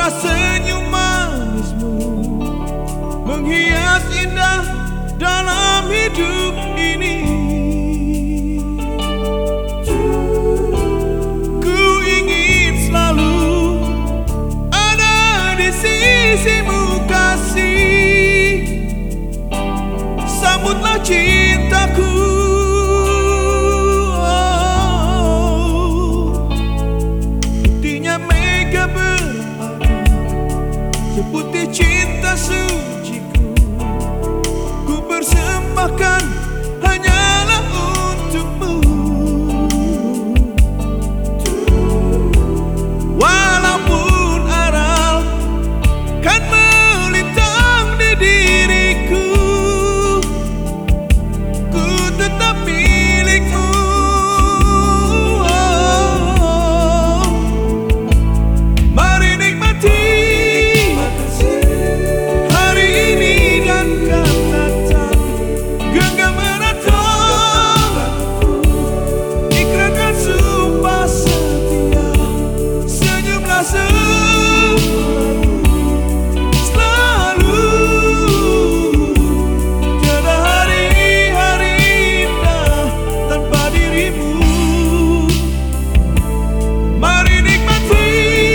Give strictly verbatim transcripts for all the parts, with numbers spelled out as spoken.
Aura senyum manismu menghias indah dalam hidup ini. Ku ingin selalu ada di sisimu kasih. Sambutlah cintaku. Buktinya mega berarti seputih cinta suciku. Ku persembahkan hanyalah untukmu. Walaupun aral kan melintang di diriku, ku tetap milikmu. Mari nikmati hari ini dan kan datang. Genggam erat, ikrarkan sumpah setia. Senyumlah selalu. Tiada hari-hari indah tanpa dirimu. Mari nikmati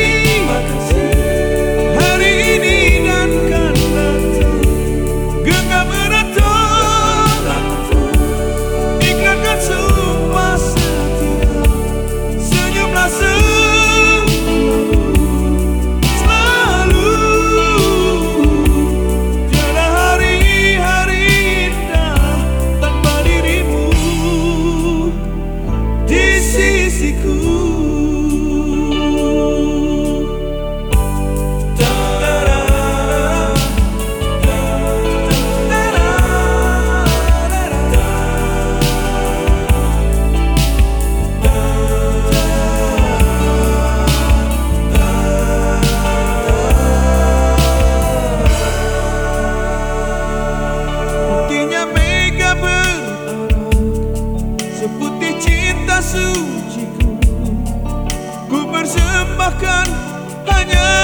hari ini dan kan datang. Genggam erat, ikrarkan sumpah setia. Senyumlah selalu. Tiada hari-hari indah tanpa dirimu di sisiku. Buktinya mega berarak seputih cinta suciku. Ku persembahkan hanya